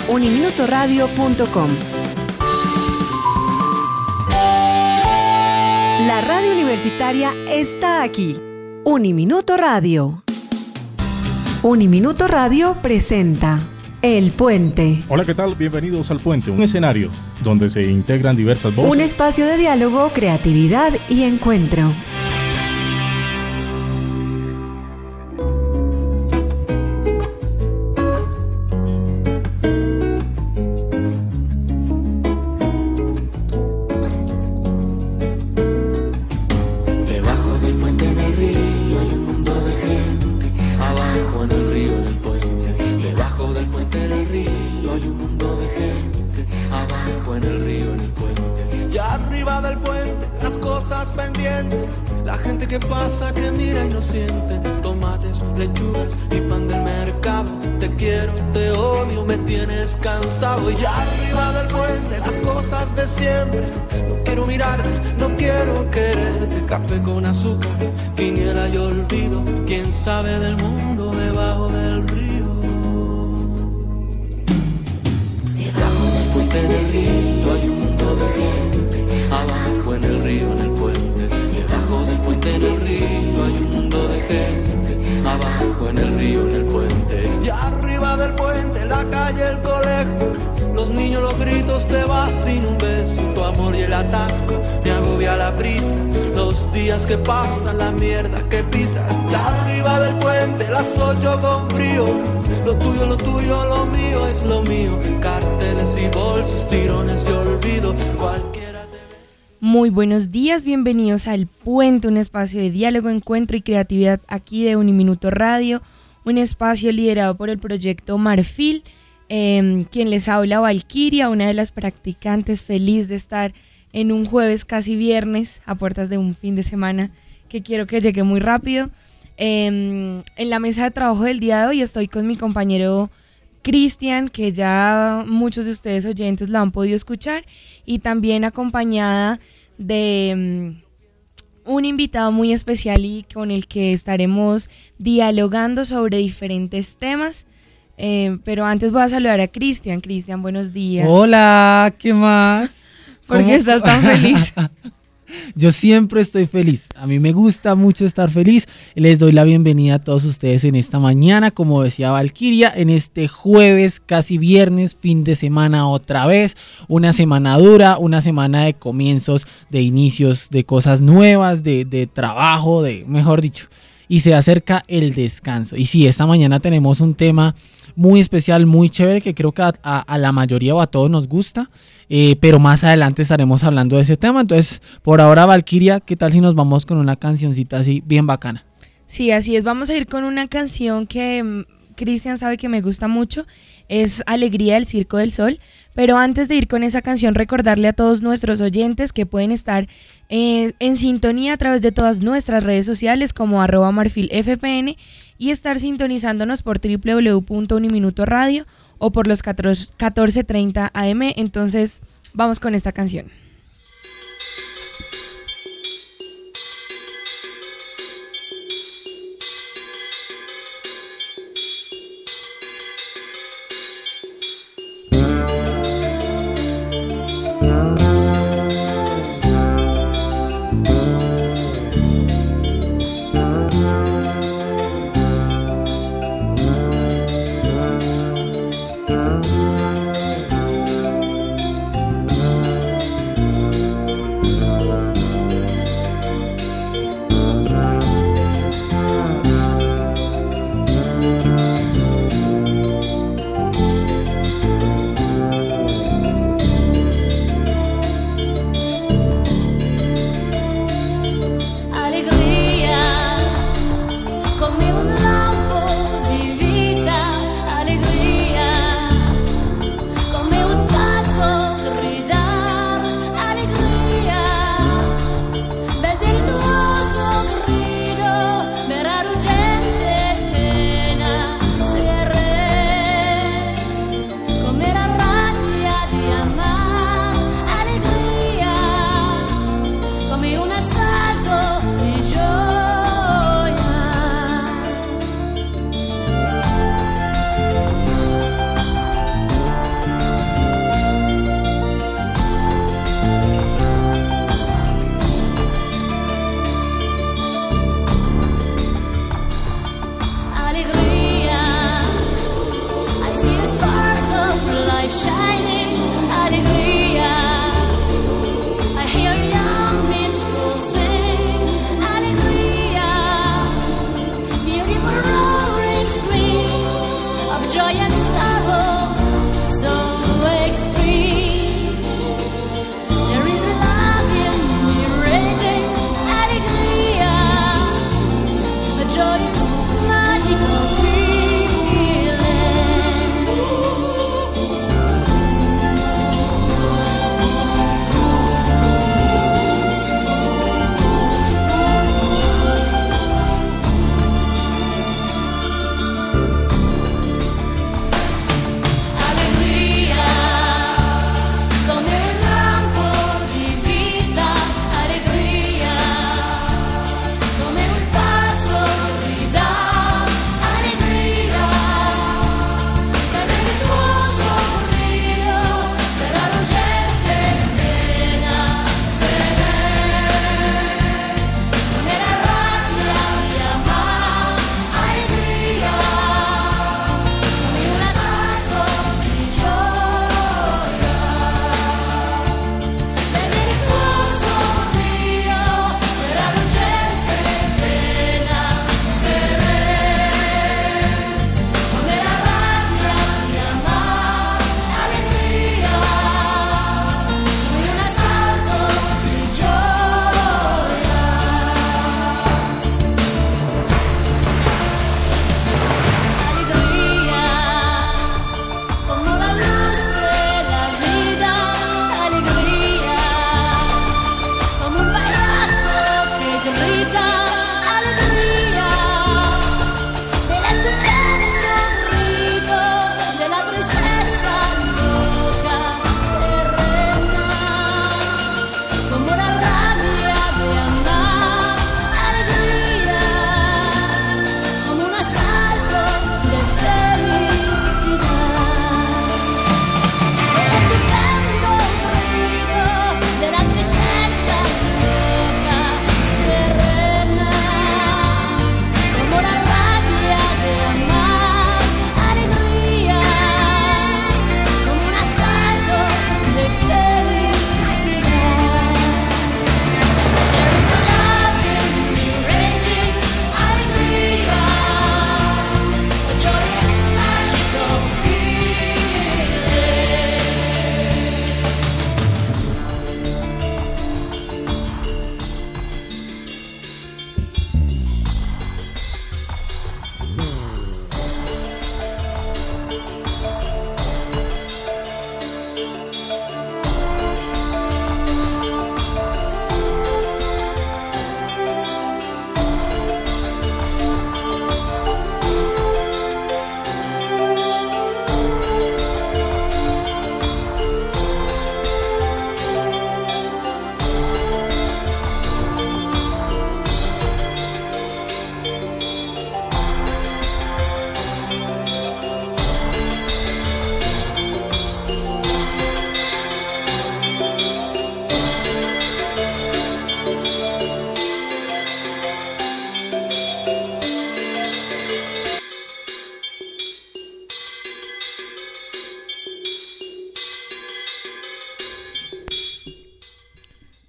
uniminutoradio.com. La radio universitaria está aquí. Uniminuto Radio. Uniminuto Radio presenta El Puente. Hola, ¿qué tal? Bienvenidos al Puente, un escenario donde se integran diversas voces. Un espacio de diálogo, creatividad y encuentro. La gente que pasa, que mira y no siente. Tomates, lechugas y pan del mercado. Te quiero, te odio, me tienes cansado. Y arriba del puente las cosas de siempre. No quiero mirarte, no quiero quererte. Café con azúcar, quiniela y olvido. Quién sabe del mundo debajo del río. Debajo del puente del río hay un mundo de gente. Abajo en el río, en el puente. Debajo del puente en el río hay un mundo de gente. Abajo en el río, en el puente. Y arriba del puente, la calle, el colegio. Los niños, los gritos, te vas sin un beso. Tu amor y el atasco, me agobia la prisa. Los días que pasan, la mierda que pisas. Y arriba del puente, las 8 con frío. Lo tuyo, lo mío es lo mío. Carteles y bolsos, tirones y olvido. Muy buenos días, bienvenidos al Puente, un espacio de diálogo, encuentro y creatividad aquí de Uniminuto Radio, un espacio liderado por el proyecto Marfil, quien les habla Valquiria, una de las practicantes, feliz de estar en un jueves casi viernes, a puertas de un fin de semana que quiero que llegue muy rápido. En la mesa de trabajo del día de hoy estoy con mi compañero Cristian, que ya muchos de ustedes oyentes lo han podido escuchar, y también acompañada de un invitado muy especial y con el que estaremos dialogando sobre diferentes temas. Pero antes voy a saludar a Cristian. Cristian, buenos días. Hola, ¿qué más? ¿Por qué estás tan feliz? Yo siempre estoy feliz, a mí me gusta mucho estar feliz. Les doy la bienvenida a todos ustedes en esta mañana, como decía Valquiria, en este jueves, casi viernes, fin de semana otra vez. Una semana dura, una semana de comienzos, de inicios, de cosas nuevas, de trabajo, mejor dicho. Y se acerca el descanso. Y sí, esta mañana tenemos un tema muy especial, muy chévere, que creo que a la mayoría o a todos nos gusta. Pero más adelante estaremos hablando de ese tema. Entonces, por ahora, Valquiria, ¿qué tal si nos vamos con una cancioncita así bien bacana? Sí, así es. Vamos a ir con una canción que Cristian sabe que me gusta mucho. Es Alegría del Circo del Sol. Pero antes de ir con esa canción, recordarle a todos nuestros oyentes que pueden estar en sintonía a través de todas nuestras redes sociales como @marfilfpn y estar sintonizándonos por www.uniminutoradio o por los 14:30 AM. Entonces vamos con esta canción.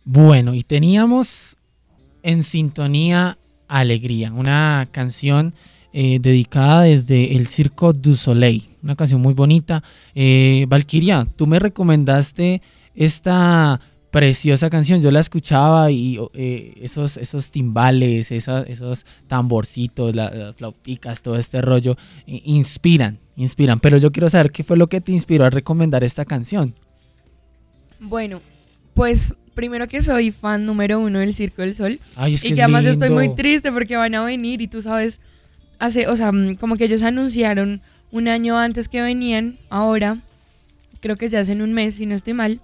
Bueno, y teníamos En Sintonía Alegría, una canción dedicada desde el Circo du Soleil, una canción muy bonita. Valquiria, tú me recomendaste esta preciosa canción, yo la escuchaba y esos timbales, esos tamborcitos, las flauticas, todo este rollo, inspiran, pero yo quiero saber qué fue lo que te inspiró a recomendar esta canción. Bueno, pues primero que soy fan número 1 del Circo del Sol. Ay, es que y es que además lindo. estoy muy triste porque van a venir y tú sabes, como que ellos anunciaron un año antes que venían, ahora, creo que ya hacen un mes si no estoy mal,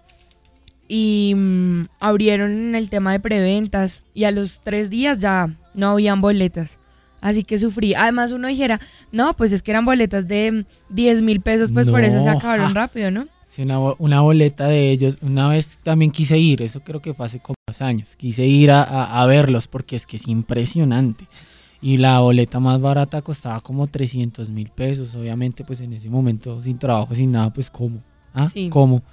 y abrieron el tema de preventas y a los 3 días ya no habían boletas. Así que sufrí. Además uno dijera, no, pues es que eran boletas de 10,000 pesos, pues por eso se acabaron rápido, ¿no? Sí, una boleta de ellos. Una vez también quise ir, eso creo que fue hace como 2 años. Quise ir a verlos porque es que es impresionante. Y la boleta más barata costaba como 300,000 pesos. Obviamente, pues en ese momento, sin trabajo, sin nada, pues ¿cómo? Sí. ¿Cómo?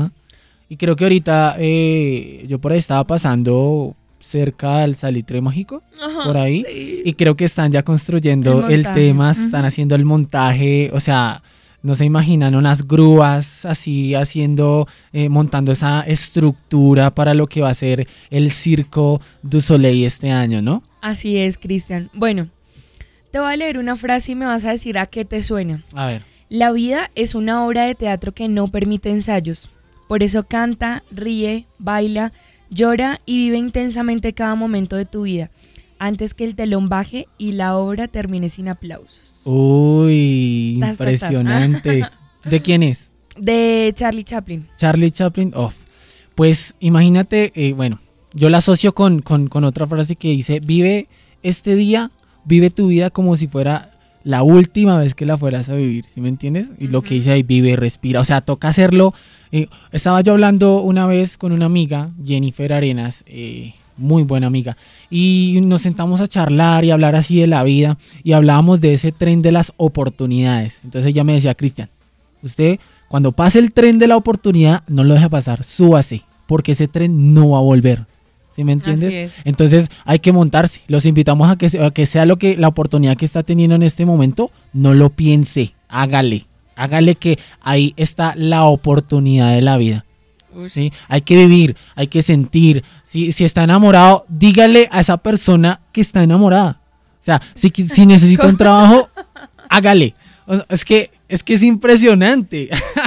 Y creo que ahorita yo por ahí estaba pasando cerca del Salitre Mágico, Ajá, por ahí. Sí. Y creo que están ya construyendo el tema, están haciendo el montaje, o sea, no se imaginan unas grúas así montando esa estructura para lo que va a ser el Circo du Soleil este año, ¿no? Así es, Cristian. Bueno, te voy a leer una frase y me vas a decir a qué te suena. A ver. La vida es una obra de teatro que no permite ensayos. Por eso canta, ríe, baila, llora y vive intensamente cada momento de tu vida, antes que el telón baje y la obra termine sin aplausos. Uy, impresionante. ¿De quién es? De Charlie Chaplin. Charlie Chaplin, Pues imagínate, bueno, yo la asocio con otra frase que dice, vive este día, vive tu vida como si fuera la última vez que la fueras a vivir, ¿sí me entiendes? Y lo que dice ahí, vive, respira, o sea, toca hacerlo. Estaba yo hablando una vez con una amiga, Jennifer Arenas, muy buena amiga, y nos sentamos a charlar y hablar así de la vida, y hablábamos de ese tren de las oportunidades. Entonces ella me decía, Cristian, usted cuando pase el tren de la oportunidad, no lo deje pasar, súbase, porque ese tren no va a volver. ¿Sí me entiendes? Así es. Entonces hay que montarse. Los invitamos a que sea la oportunidad que está teniendo en este momento. No lo piense, hágale que ahí está la oportunidad de la vida. ¿Sí? Hay que vivir, hay que sentir. Si está enamorado, dígale a esa persona que está enamorada. O sea, si necesita un trabajo, hágale. Es que es impresionante.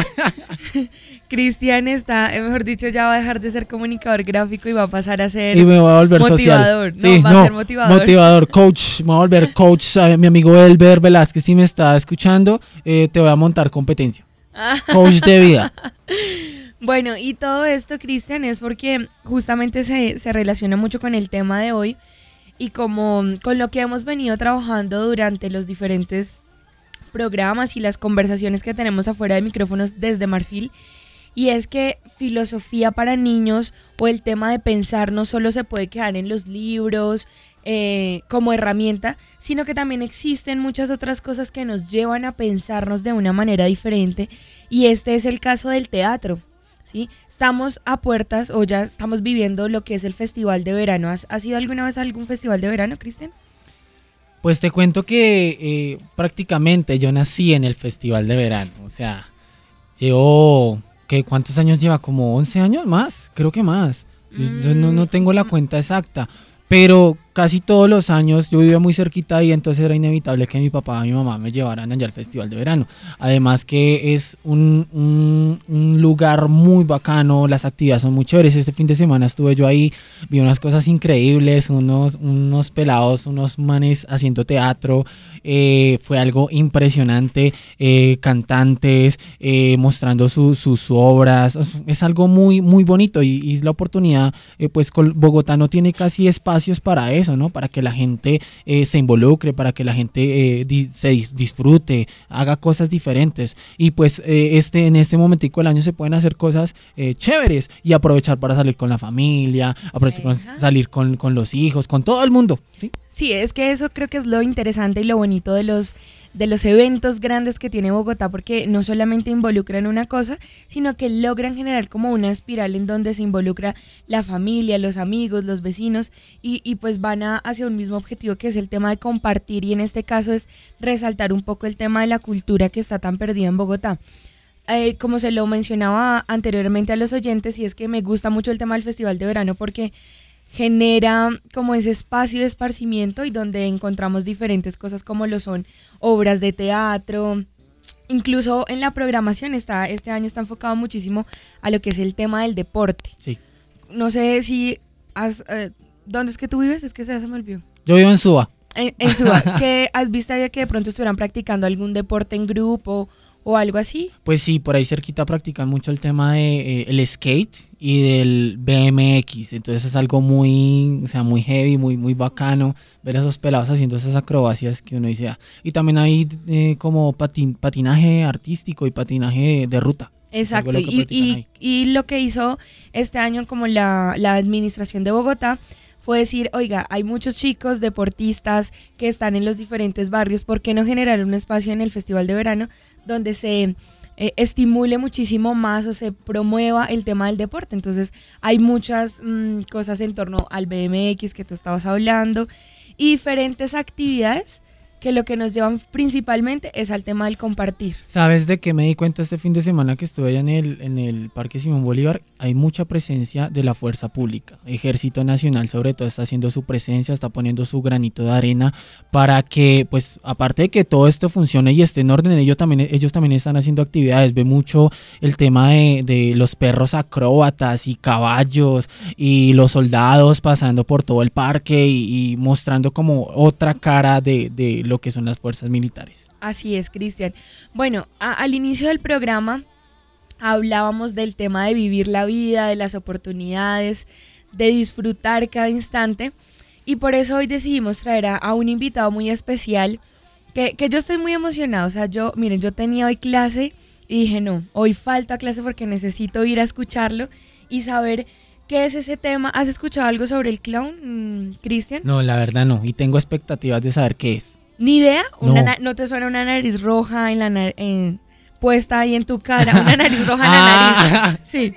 Cristian está, mejor dicho, ya va a dejar de ser comunicador gráfico y va a pasar a ser y me va a volver motivador. Social. Va a ser motivador. Coach, me va a volver coach. Mi amigo Elber Velázquez, si me está escuchando, te voy a montar competencia. Coach de vida. Bueno, y todo esto, Cristian, es porque justamente se relaciona mucho con el tema de hoy y como con lo que hemos venido trabajando durante los diferentes programas y las conversaciones que tenemos afuera de micrófonos desde Marfil. Y es que filosofía para niños o el tema de pensar no solo se puede quedar en los libros como herramienta, sino que también existen muchas otras cosas que nos llevan a pensarnos de una manera diferente. Y este es el caso del teatro, ¿sí? Estamos a puertas o ya estamos viviendo lo que es el Festival de Verano. ¿Has ido alguna vez a algún festival de verano, Cristian? Pues te cuento que prácticamente yo nací en el Festival de Verano. O sea, llevo... ¿Cuántos años lleva? ¿Como 11 años más? Creo que más. Yo no tengo la cuenta exacta. Pero casi todos los años yo vivía muy cerquita ahí, entonces era inevitable que mi papá y mi mamá me llevaran allá al Festival de Verano. Además que es un lugar muy bacano, las actividades son muy chéveres. Este fin de semana estuve yo ahí, vi unas cosas increíbles, unos pelados, unos manes haciendo teatro. Fue algo impresionante, cantantes mostrando sus obras. Es algo muy, muy bonito y es la oportunidad, pues Bogotá no tiene casi espacios para eso, ¿no? Para que la gente se involucre, para que la gente se disfrute, haga cosas diferentes. Y pues en este momentico del año se pueden hacer cosas chéveres y aprovechar para salir con la familia, aprovechar para salir con los hijos, con todo el mundo, ¿sí? Sí, es que eso creo que es lo interesante y lo bonito de los eventos grandes que tiene Bogotá, porque no solamente involucran una cosa, sino que logran generar como una espiral en donde se involucra la familia, los amigos, los vecinos, y pues van hacia un mismo objetivo, que es el tema de compartir, y en este caso es resaltar un poco el tema de la cultura que está tan perdida en Bogotá. Como se lo mencionaba anteriormente a los oyentes, y es que me gusta mucho el tema del Festival de Verano porque genera como ese espacio de esparcimiento y donde encontramos diferentes cosas como lo son obras de teatro, incluso en la programación este año está enfocado muchísimo a lo que es el tema del deporte. Sí. No sé si ¿dónde es que tú vives? Es que se me olvidó. Yo vivo en Suba. En Suba, ¿qué has visto que de pronto estuvieran practicando algún deporte en grupo o algo así? Pues sí, por ahí cerquita practican mucho el tema de el skate y del BMX, entonces es algo muy heavy, muy bacano ver a esos pelados haciendo esas acrobacias que uno dice. Y también hay como patinaje artístico y patinaje de ruta. Exacto, y lo que hizo este año como la administración de Bogotá fue decir, oiga, hay muchos chicos deportistas que están en los diferentes barrios, ¿por qué no generar un espacio en el Festival de Verano donde se estimule muchísimo más o se promueva el tema del deporte? Entonces hay muchas cosas en torno al BMX que tú estabas hablando y diferentes actividades que lo que nos llevan principalmente es al tema del compartir. ¿Sabes de qué me di cuenta este fin de semana que estuve allá en el Parque Simón Bolívar? Hay mucha presencia de la fuerza pública. Ejército Nacional sobre todo está haciendo su presencia, está poniendo su granito de arena para que, pues, aparte de que todo esto funcione y esté en orden, ellos también están haciendo actividades. Ve mucho el tema de los perros acróbatas y caballos y los soldados pasando por todo el parque y mostrando como otra cara de lo que son las fuerzas militares. Así es, Cristian. Bueno, al inicio del programa hablábamos del tema de vivir la vida, de las oportunidades, de disfrutar cada instante, y por eso hoy decidimos traer a un invitado muy especial que yo estoy muy emocionada. O sea, yo tenía hoy clase y dije, no, hoy falta clase porque necesito ir a escucharlo y saber qué es ese tema. ¿Has escuchado algo sobre el clown, Cristian? No, la verdad no, y tengo expectativas de saber qué es. ¿Ni idea? No. ¿No te suena una nariz roja puesta ahí en tu cara? Una nariz roja en la nariz. Sí.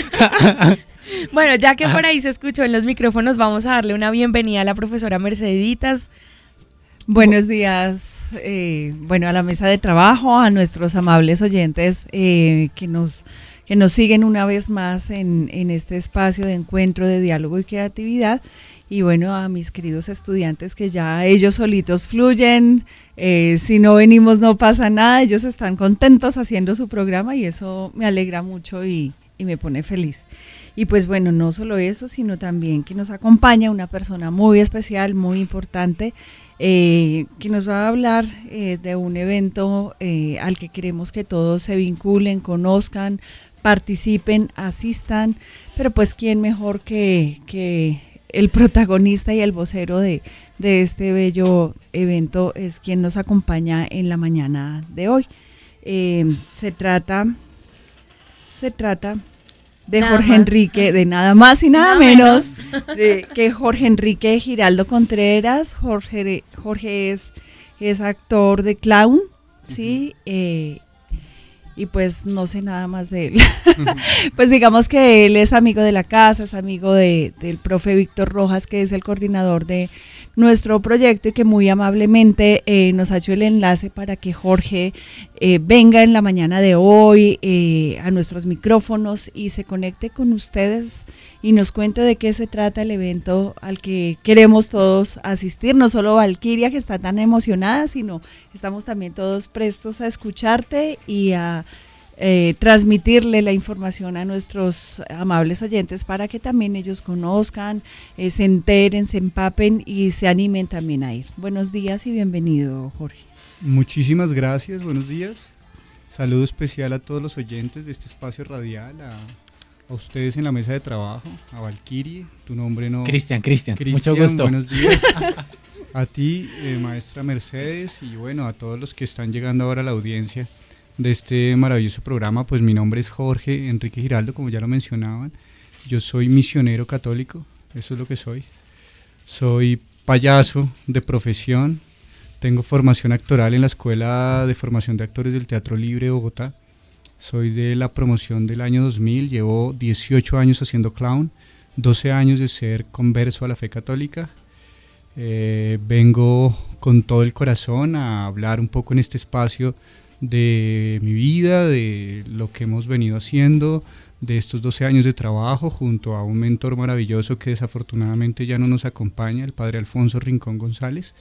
Bueno, ya que por ahí se escuchó en los micrófonos, vamos a darle una bienvenida a la profesora Merceditas. Buenos días, a la mesa de trabajo, a nuestros amables oyentes que nos siguen una vez más en este espacio de encuentro, de diálogo y creatividad. Y bueno, a mis queridos estudiantes que ya ellos solitos fluyen, si no venimos no pasa nada, ellos están contentos haciendo su programa y eso me alegra mucho y me pone feliz. Y pues bueno, no solo eso, sino también que nos acompaña una persona muy especial, muy importante, que nos va a hablar de un evento al que queremos que todos se vinculen, conozcan, participen, asistan, pero pues quién mejor que el protagonista y el vocero de este bello evento es quien nos acompaña en la mañana de hoy. Se trata de Jorge Enrique, de nada más y nada menos que Jorge Enrique Giraldo Contreras. Jorge es actor de clown, ¿sí? Y pues no sé nada más de él. Pues digamos que él es amigo de la casa, es amigo del profe Víctor Rojas, que es el coordinador de nuestro proyecto y que muy amablemente nos ha hecho el enlace para que Jorge venga en la mañana de hoy a nuestros micrófonos y se conecte con ustedes y nos cuente de qué se trata el evento al que queremos todos asistir, no solo Valquiria, que está tan emocionada, sino estamos también todos prestos a escucharte y a transmitirle la información a nuestros amables oyentes para que también ellos conozcan, se enteren, se empapen y se animen también a ir. Buenos días y bienvenido, Jorge. Muchísimas gracias, buenos días. Saludo especial a todos los oyentes de este espacio radial, a ustedes en la mesa de trabajo, a Valquirie, tu nombre no... Cristian, mucho gusto. Buenos días. A ti, maestra Mercedes, y bueno, a todos los que están llegando ahora a la audiencia de este maravilloso programa. Pues mi nombre es Jorge Enrique Giraldo, como ya lo mencionaban. Yo soy misionero católico, eso es lo que soy. Soy payaso de profesión, Tengo formación actoral en la Escuela de Formación de Actores del Teatro Libre de Bogotá. Soy de la promoción del año 2000, llevo 18 años haciendo clown, 12 años de ser converso a la fe católica. Vengo con todo el corazón a hablar un poco en este espacio de mi vida, de lo que hemos venido haciendo, de estos 12 años de trabajo junto a un mentor maravilloso que desafortunadamente ya no nos acompaña, el padre Alfonso Rincón González.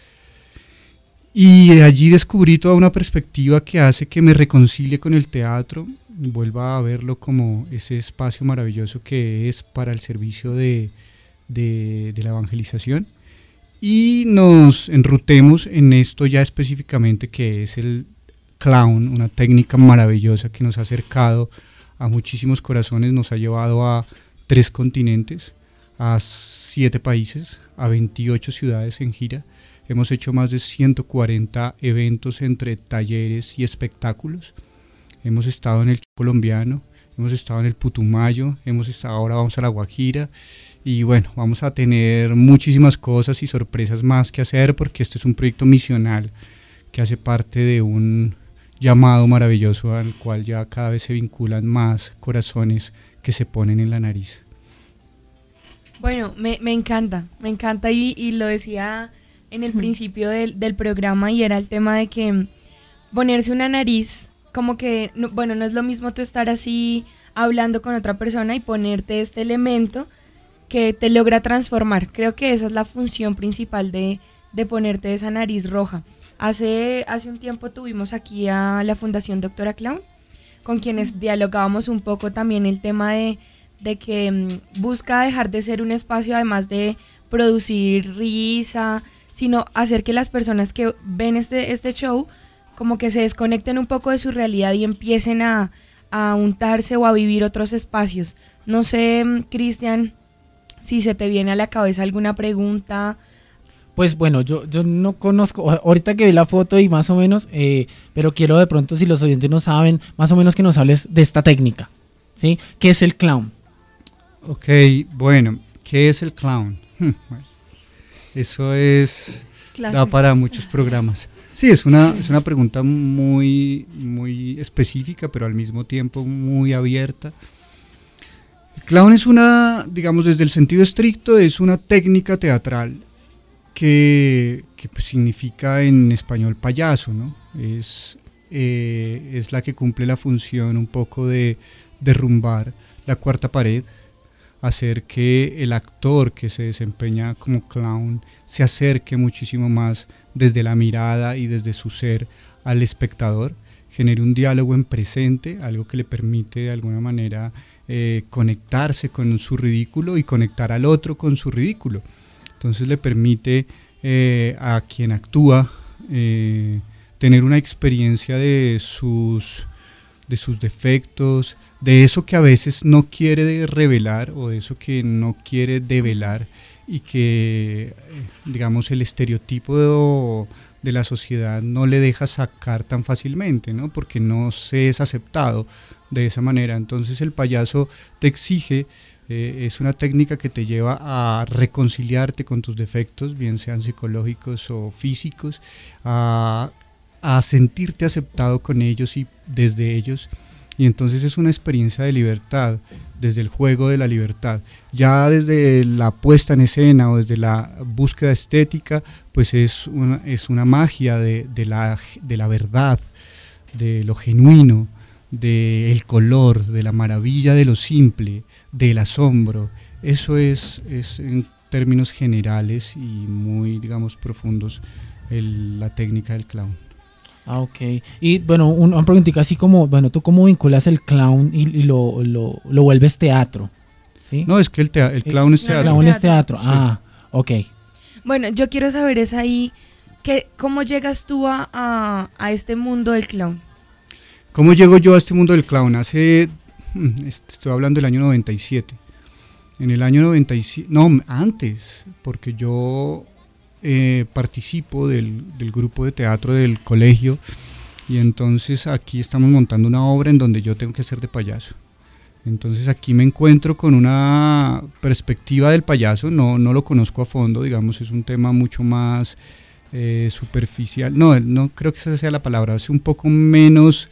Y allí descubrí toda una perspectiva que hace que me reconcilie con el teatro, vuelva a verlo como ese espacio maravilloso que es para el servicio de la evangelización, y nos enrutemos en esto ya específicamente, que es el clown, una técnica maravillosa que nos ha acercado a muchísimos corazones, nos ha llevado a 3 continentes, a 7 países, a 28 ciudades en gira. Hemos hecho más de 140 eventos entre talleres y espectáculos. Hemos estado en el colombiano, hemos estado en el Putumayo, ahora vamos a la Guajira, y bueno, vamos a tener muchísimas cosas y sorpresas más que hacer, porque este es un proyecto misional que hace parte de un llamado maravilloso al cual ya cada vez se vinculan más corazones que se ponen en la nariz. Bueno, me encanta y lo decía en el principio del programa, y era el tema de que ponerse una nariz, como que, no es lo mismo tú estar así hablando con otra persona y ponerte este elemento que te logra transformar. Creo que esa es la función principal de ponerte esa nariz roja. Hace un tiempo tuvimos aquí a la Fundación Doctora Clown, con quienes dialogábamos un poco también el tema de que busca dejar de ser un espacio, además de producir risa, sino hacer que las personas que ven este show como que se desconecten un poco de su realidad y empiecen a untarse o a vivir otros espacios. No sé, Cristian, si se te viene a la cabeza alguna pregunta. Pues bueno, yo no conozco, ahorita que vi la foto y más o menos, pero quiero de pronto, si los oyentes no saben, más o menos que nos hables de esta técnica, ¿sí? ¿Qué es el clown? Ok, bueno, ¿qué es el clown? Bueno, eso da para muchos programas. Sí, es una pregunta muy, muy específica, pero al mismo tiempo muy abierta. El clown es digamos desde el sentido estricto, es una técnica teatral que pues significa en español payaso, ¿no? Es la que cumple la función un poco de derrumbar la cuarta pared, hacer que el actor que se desempeña como clown se acerque muchísimo más desde la mirada y desde su ser al espectador, genere un diálogo en presente, algo que le permite de alguna manera conectarse con su ridículo y conectar al otro con su ridículo. Entonces le permite a quien actúa tener una experiencia de sus defectos, de eso que a veces no quiere revelar o de eso que no quiere develar, y que digamos el estereotipo de la sociedad no le deja sacar tan fácilmente, ¿no? Porque no se es aceptado de esa manera. Entonces el payaso te exige, es una técnica que te lleva a reconciliarte con tus defectos, bien sean psicológicos o físicos, a sentirte aceptado con ellos y desde ellos. Y entonces es una experiencia de libertad, desde el juego de la libertad. Ya desde la puesta en escena o desde la búsqueda estética, pues es una magia de la verdad, de lo genuino, del color, de la maravilla de lo simple, del asombro. Eso es en términos generales y muy, digamos, profundos, la técnica del clown. Ah, ok. Y bueno, una preguntita así como, bueno, ¿tú cómo vinculas el clown y lo vuelves teatro? ¿Sí? No, es que el clown es teatro. El clown es teatro, sí. Ok. Bueno, yo quiero saber es ahí, ¿cómo llegas tú a este mundo del clown? ¿Cómo llego yo a este mundo del clown? Estoy hablando del año 97. En el año 97, no, antes, porque yo participo del grupo de teatro del colegio, y entonces aquí estamos montando una obra en donde yo tengo que ser de payaso. Entonces aquí me encuentro con una perspectiva del payaso, no lo conozco a fondo, digamos, es un tema mucho más superficial, no creo que esa sea la palabra, es un poco menos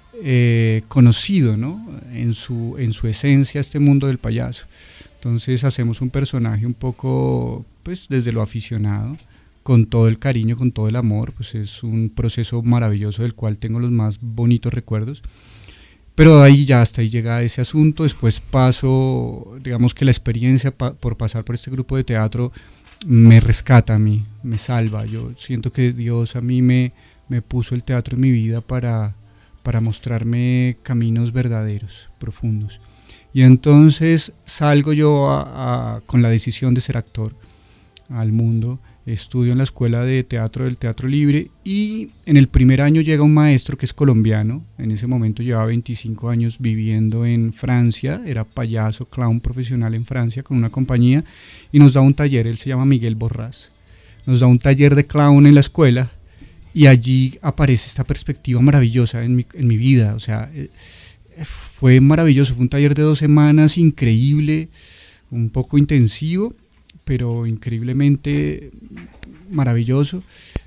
conocido, ¿no? En su esencia, este mundo del payaso. Entonces hacemos un personaje un poco, pues desde lo aficionado, con todo el cariño, con todo el amor, pues es un proceso maravilloso del cual tengo los más bonitos recuerdos. Pero hasta ahí llega ese asunto. Después paso, digamos que la experiencia por pasar por este grupo de teatro me rescata a mí, me salva. Yo siento que Dios a mí me puso el teatro en mi vida para mostrarme caminos verdaderos, profundos. Y entonces salgo yo con la decisión de ser actor al mundo. Estudio en la escuela de teatro del Teatro Libre y en el primer año llega un maestro que es colombiano. En ese momento llevaba 25 años viviendo en Francia, era payaso, clown profesional en Francia con una compañía y nos da un taller. Él se llama Miguel Borrás. Nos da un taller de clown en la escuela y allí aparece esta perspectiva maravillosa en mi vida. O sea, fue maravilloso, fue un taller de 2 semanas increíble, un poco intensivo, pero increíblemente maravilloso.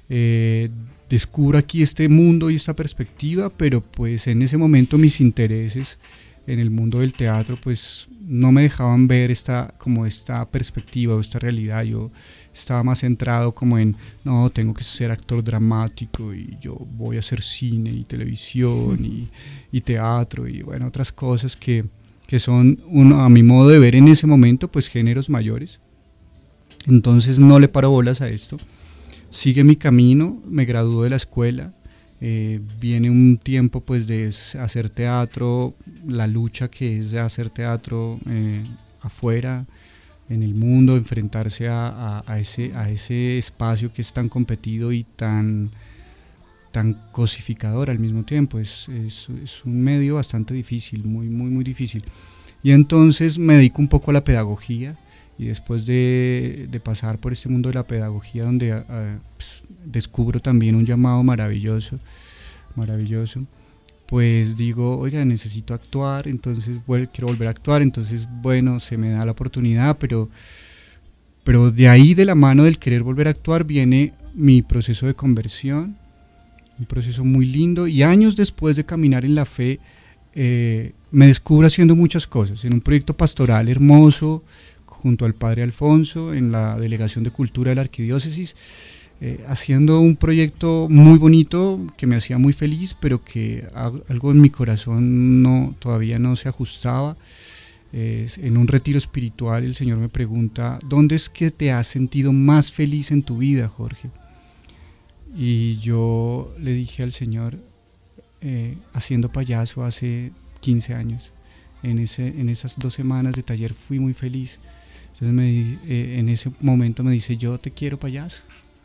Descubro aquí este mundo y esta perspectiva, pero pues en ese momento mis intereses en el mundo del teatro pues no me dejaban ver esta perspectiva o esta realidad. Yo estaba más centrado como en, no, tengo que ser actor dramático y yo voy a hacer cine y televisión y teatro y bueno, otras cosas que son, a mi modo de ver en ese momento, pues géneros mayores. Entonces no le paro bolas a esto, sigue mi camino, me graduó de la escuela, viene un tiempo pues de hacer teatro, la lucha que es de hacer teatro afuera, en el mundo, enfrentarse a ese espacio que es tan competido y tan cosificador al mismo tiempo, es un medio bastante difícil, muy, muy, muy difícil. Y entonces me dedico un poco a la pedagogía. Y después de pasar por este mundo de la pedagogía, donde pues, descubro también un llamado maravilloso, pues digo, oiga, necesito actuar, entonces quiero volver a actuar, entonces bueno, se me da la oportunidad, pero de ahí, de la mano del querer volver a actuar, viene mi proceso de conversión, un proceso muy lindo, y años después de caminar en la fe, me descubro haciendo muchas cosas, en un proyecto pastoral hermoso, junto al padre Alfonso, en la Delegación de Cultura de la Arquidiócesis, haciendo un proyecto muy bonito que me hacía muy feliz, pero que algo en mi corazón todavía no se ajustaba. En un retiro espiritual el Señor me pregunta, ¿dónde es que te has sentido más feliz en tu vida, Jorge? Y yo le dije al Señor, haciendo payaso hace 15 años. En esas 2 semanas de taller fui muy feliz. Entonces en ese momento me dice, yo te quiero payaso.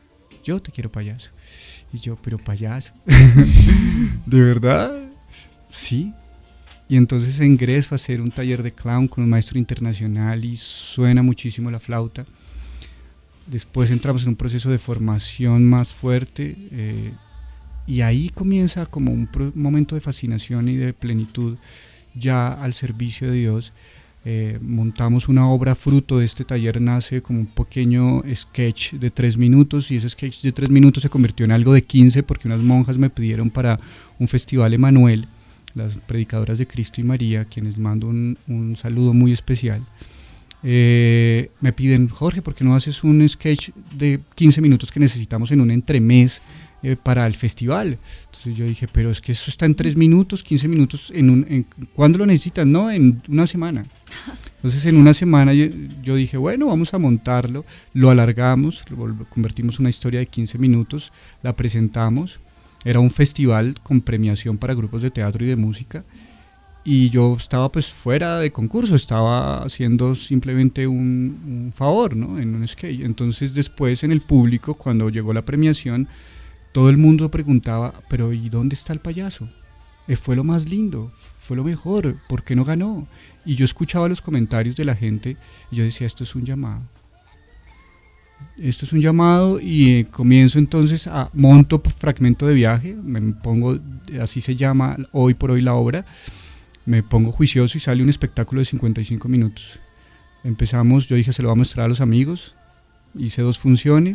Y yo, pero payaso, ¿de verdad? Sí. Y entonces ingreso a hacer un taller de clown con un maestro internacional y suena muchísimo la flauta. Después entramos en un proceso de formación más fuerte y ahí comienza como un momento de fascinación y de plenitud ya al servicio de Dios. Montamos una obra fruto de este taller, nace como un pequeño sketch de 3 minutos y ese sketch de 3 minutos se convirtió en algo de 15 porque unas monjas me pidieron para un festival Emanuel, las predicadoras de Cristo y María, a quienes mando un saludo muy especial. Me piden, Jorge, ¿por qué no haces un sketch de 15 minutos que necesitamos en un entremés para el festival? Entonces yo dije, pero es que eso está en 3 minutos, 15 minutos, ¿cuándo lo necesitan? No, en una semana. Entonces en una semana yo dije, bueno, vamos a montarlo, lo alargamos, lo convertimos en una historia de 15 minutos, la presentamos, era un festival con premiación para grupos de teatro y de música, y yo estaba pues fuera de concurso, estaba haciendo simplemente un favor, ¿no? En un sketch. Entonces después en el público, cuando llegó la premiación, todo el mundo preguntaba, pero ¿y dónde está el payaso? Fue lo más lindo, fue lo mejor, ¿por qué no ganó? Y yo escuchaba los comentarios de la gente y yo decía, esto es un llamado. Esto es un llamado y comienzo entonces monto Fragmento de Viaje, me pongo, así se llama hoy por hoy la obra, me pongo juicioso y sale un espectáculo de 55 minutos. Empezamos, yo dije, se lo voy a mostrar a los amigos, hice 2 funciones,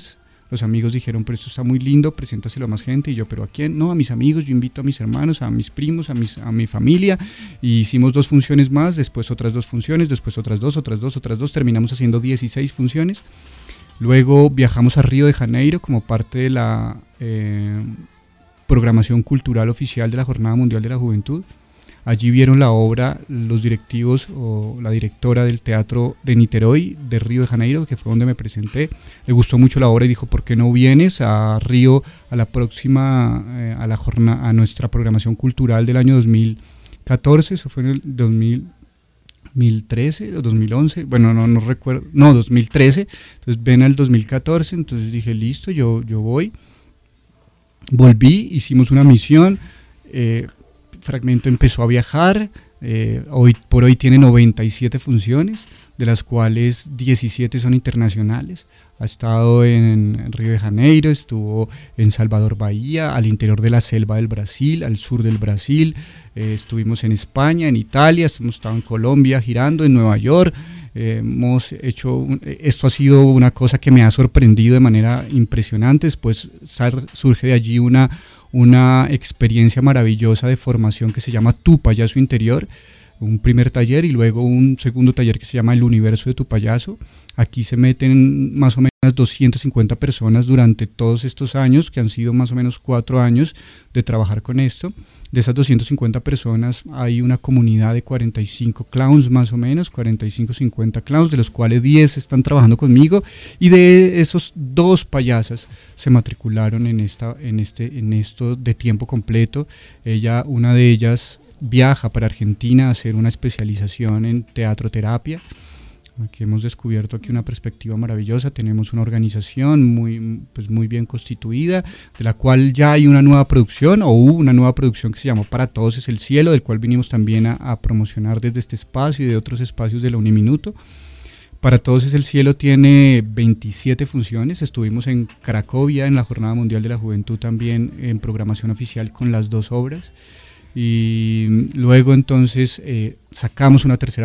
Los amigos dijeron, pero esto está muy lindo, preséntaselo a más gente. Y yo, ¿pero a quién? No, a mis amigos, yo invito a mis hermanos, a mis primos, a mi familia. Y hicimos 2 funciones más, después otras 2 funciones, después otras 2, terminamos haciendo 16 funciones. Luego viajamos a Río de Janeiro como parte de la programación cultural oficial de la Jornada Mundial de la Juventud. Allí vieron la obra los directivos o la directora del Teatro de Niterói de Río de Janeiro, que fue donde me presenté. Le gustó mucho la obra y dijo, ¿por qué no vienes a Río a la próxima, a nuestra programación cultural del año 2014? Eso fue en el 2013 o 2011, bueno, no recuerdo, no, 2013. Entonces ven al 2014, entonces dije, listo, yo voy. Volví, hicimos una misión, Fragmento empezó a viajar, hoy por hoy tiene 97 funciones, de las cuales 17 son internacionales. Ha estado en Río de Janeiro, estuvo en Salvador Bahía, al interior de la selva del Brasil, al sur del Brasil, estuvimos en España, en Italia, hemos estado en Colombia girando, en Nueva York. Hemos hecho, esto ha sido una cosa que me ha sorprendido de manera impresionante. Después surge de allí una experiencia maravillosa de formación que se llama Tu Payaso Interior, un primer taller y luego un segundo taller que se llama El Universo de tu Payaso. Aquí se meten más o menos 250 personas durante todos estos años, que han sido más o menos 4 años de trabajar con esto. De esas 250 personas hay una comunidad de 45 clowns más o menos, 45-50 clowns, de los cuales 10 están trabajando conmigo, y de esos 2 payasas se matricularon en esto de tiempo completo. Una de ellas viaja para Argentina a hacer una especialización en teatroterapia. Aquí hemos descubierto aquí una perspectiva maravillosa. Tenemos una organización muy bien constituida, de la cual ya hay una nueva producción, o hubo una nueva producción que se llamó Para Todos es el Cielo, del cual vinimos también a promocionar desde este espacio y de otros espacios de la Uniminuto. Para Todos es el Cielo tiene 27 funciones. Estuvimos en Cracovia en la Jornada Mundial de la Juventud también en programación oficial con las 2 obras. Y luego entonces sacamos una tercera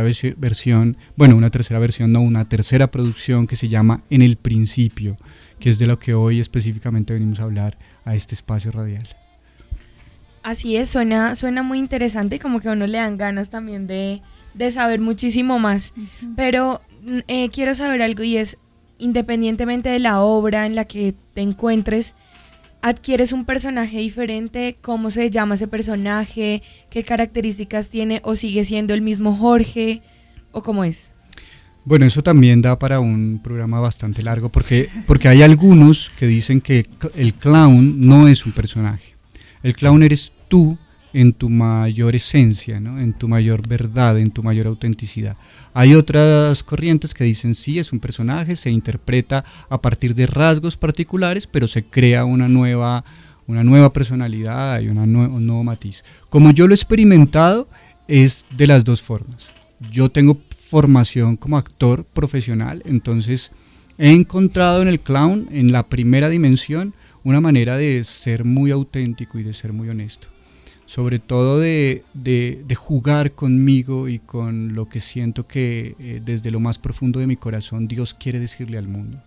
producción que se llama En el Principio, que es de lo que hoy específicamente venimos a hablar a este espacio radial. Así es, suena muy interesante, como que a uno le dan ganas también de saber muchísimo más. Uh-huh. Pero quiero saber algo, y es, independientemente de la obra en la que te encuentres, ¿adquieres un personaje diferente? ¿Cómo se llama ese personaje? ¿Qué características tiene? ¿O sigue siendo el mismo Jorge? ¿O cómo es? Bueno, eso también da para un programa bastante largo, porque hay algunos que dicen que el clown no es un personaje. El clown eres tú en tu mayor esencia, ¿no? En tu mayor verdad, en tu mayor autenticidad. Hay otras corrientes que dicen sí, es un personaje, se interpreta a partir de rasgos particulares, pero se crea una nueva personalidad y un nuevo matiz. Como yo lo he experimentado, es de las 2 formas. Yo tengo formación como actor profesional, entonces he encontrado en el clown, en la primera dimensión, una manera de ser muy auténtico y de ser muy honesto. Sobre todo de jugar conmigo y con lo que siento que desde lo más profundo de mi corazón Dios quiere decirle al mundo.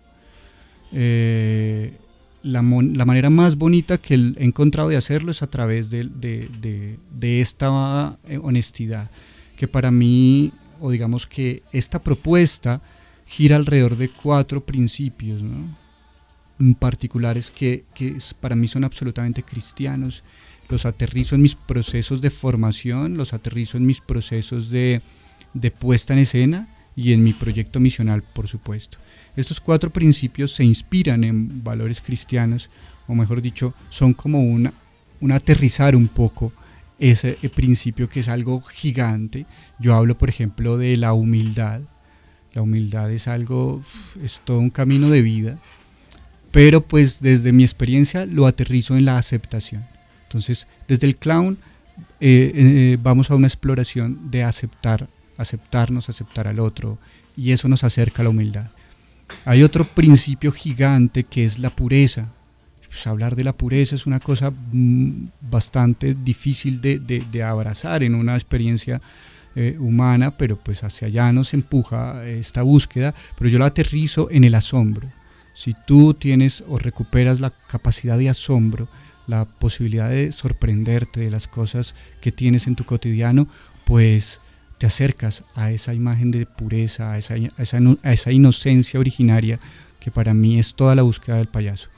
La manera más bonita que he encontrado de hacerlo es a través de esta honestidad, que para mí, o digamos que esta propuesta gira alrededor de 4 principios, ¿no? Particulares que para mí son absolutamente cristianos. Los aterrizo en mis procesos de formación, los aterrizo en mis procesos de puesta en escena y en mi proyecto misional, por supuesto. Estos 4 principios se inspiran en valores cristianos, o mejor dicho, son como un aterrizar un poco ese principio, que es algo gigante. Yo hablo, por ejemplo, de la humildad. La humildad es todo un camino de vida, pero pues desde mi experiencia lo aterrizo en la aceptación. Entonces, desde el clown vamos a una exploración de aceptarnos, aceptar al otro, y eso nos acerca a la humildad. Hay otro principio gigante que es la pureza. Pues hablar de la pureza es una cosa bastante difícil de abrazar en una experiencia humana, pero pues hacia allá nos empuja esta búsqueda, pero yo la aterrizo en el asombro. Si tú tienes o recuperas la capacidad de asombro, la posibilidad de sorprenderte de las cosas que tienes en tu cotidiano, pues te acercas a esa imagen de pureza, a esa inocencia originaria que para mí es toda la búsqueda del payaso.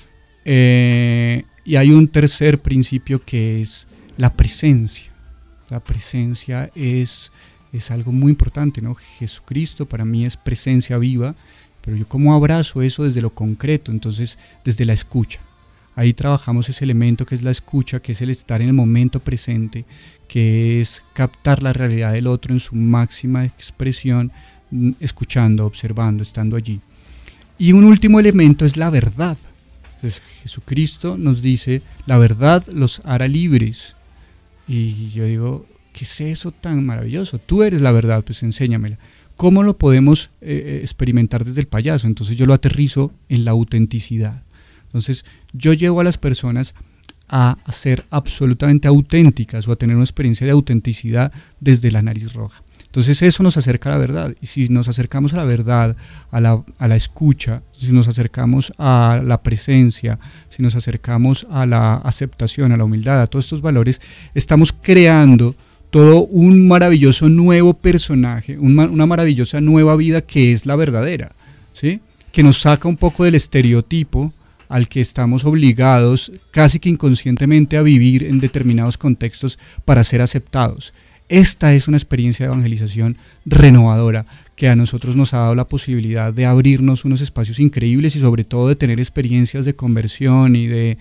Y hay un tercer principio que es la presencia. La presencia es algo muy importante, ¿no? Jesucristo para mí es presencia viva, pero yo cómo abrazo eso desde lo concreto, entonces desde la escucha. Ahí trabajamos ese elemento que es la escucha, que es el estar en el momento presente, que es captar la realidad del otro en su máxima expresión, escuchando, observando, estando allí. Y un último elemento es la verdad. Entonces, Jesucristo nos dice, la verdad los hará libres. Y yo digo, ¿qué es eso tan maravilloso? Tú eres la verdad, pues enséñamela. ¿Cómo lo podemos experimentar desde el payaso? Entonces yo lo aterrizo en la autenticidad. Entonces yo llevo a las personas a ser absolutamente auténticas o a tener una experiencia de autenticidad desde la nariz roja. Entonces eso nos acerca a la verdad, y si nos acercamos a la verdad, a la escucha, si nos acercamos a la presencia, si nos acercamos a la aceptación, a la humildad, a todos estos valores, estamos creando todo un maravilloso nuevo personaje, una maravillosa nueva vida que es la verdadera, ¿sí? Que nos saca un poco del estereotipo al que estamos obligados casi que inconscientemente a vivir en determinados contextos para ser aceptados. Esta es una experiencia de evangelización renovadora que a nosotros nos ha dado la posibilidad de abrirnos unos espacios increíbles y sobre todo de tener experiencias de conversión y de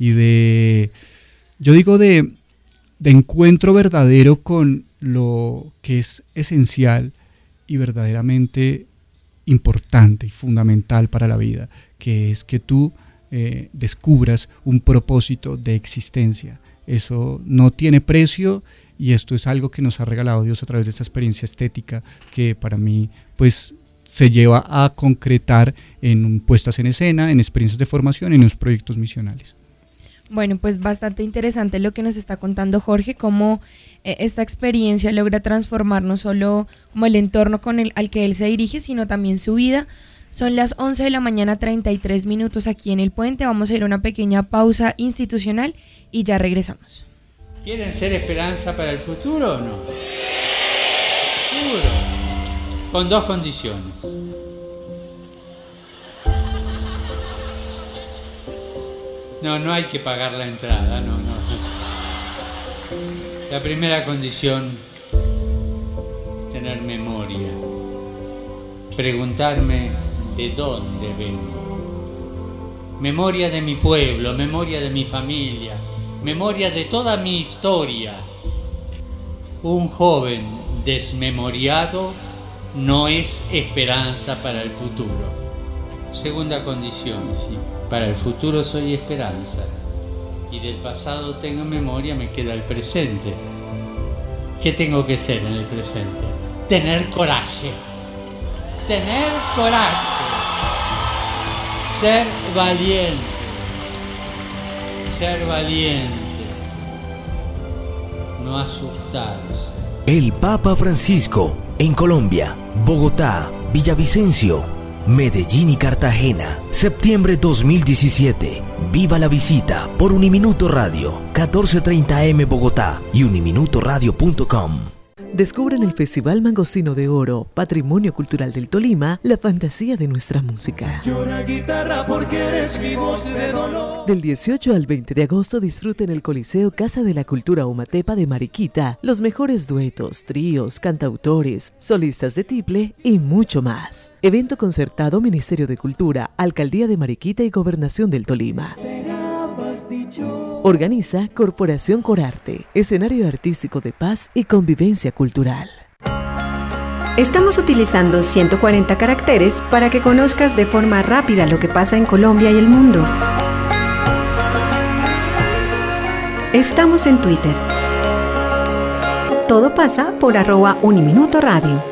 encuentro verdadero con lo que es esencial y verdaderamente importante y fundamental para la vida, que es que tú descubras un propósito de existencia. Eso no tiene precio y esto es algo que nos ha regalado Dios a través de esta experiencia estética que para mí pues se lleva a concretar en puestas en escena, en experiencias de formación y en los proyectos misionales. Bueno, pues bastante interesante lo que nos está contando Jorge, cómo esta experiencia logra transformar no solo como el entorno al que él se dirige, sino también su vida. Son las 11 de la mañana, 33 minutos aquí en El Puente. Vamos a ir a una pequeña pausa institucional y ya regresamos. ¿Quieren ser esperanza para el futuro o no? Seguro. Con dos condiciones. No hay que pagar la entrada, no. La primera condición, tener memoria. Preguntarme de dónde vengo. Memoria de mi pueblo, memoria de mi familia, memoria de toda mi historia. Un joven desmemoriado no es esperanza para el futuro. Segunda condición, sí. Para el futuro soy esperanza. Y del pasado tengo memoria, me queda el presente. ¿Qué tengo que ser en el presente? Tener coraje. Tener coraje. Ser valiente. Ser valiente. No asustarse. El Papa Francisco en Colombia, Bogotá, Villavicencio, Medellín y Cartagena, septiembre 2017. Viva la visita por Uniminuto Radio, 14:30 AM Bogotá y uniminutoradio.com. Descubre en el Festival Mangostino de Oro, Patrimonio Cultural del Tolima, la fantasía de nuestra música. Llora guitarra porque eres mi voz de dolor. Del 18 al 20 de agosto disfruta en el Coliseo Casa de la Cultura Umatepa de Mariquita los mejores duetos, tríos, cantautores, solistas de tiple y mucho más. Evento concertado Ministerio de Cultura, Alcaldía de Mariquita y Gobernación del Tolima. Organiza Corporación Corarte, escenario artístico de paz y convivencia cultural. Estamos utilizando 140 caracteres para que conozcas de forma rápida lo que pasa en Colombia y el mundo. Estamos en Twitter. Todo pasa por @uniminutoradio.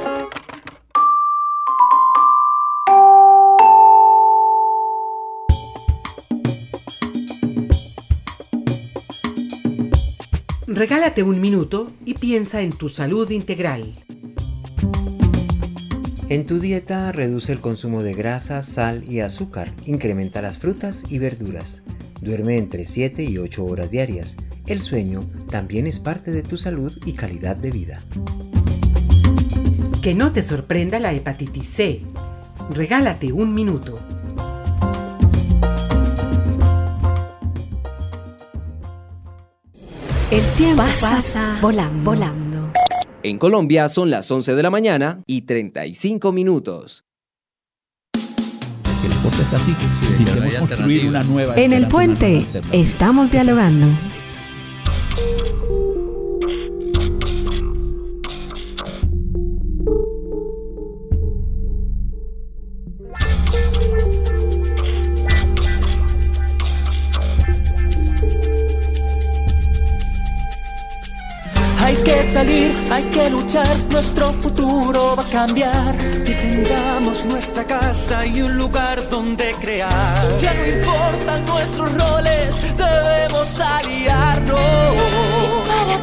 Regálate un minuto y piensa en tu salud integral. En tu dieta reduce el consumo de grasa, sal y azúcar. Incrementa las frutas y verduras. Duerme entre 7 y 8 horas diarias. El sueño también es parte de tu salud y calidad de vida. Que no te sorprenda la hepatitis C. Regálate un minuto. El tiempo pasa volando. En Colombia son las 11 de la mañana y 35 minutos. El deporte está así. Queremos construir una nueva. En el puente estamos dialogando. Hay que salir, hay que luchar, nuestro futuro va a cambiar. Defendamos nuestra casa y un lugar donde crear. Ya no importan nuestros roles, debemos aliarnos. ¿Para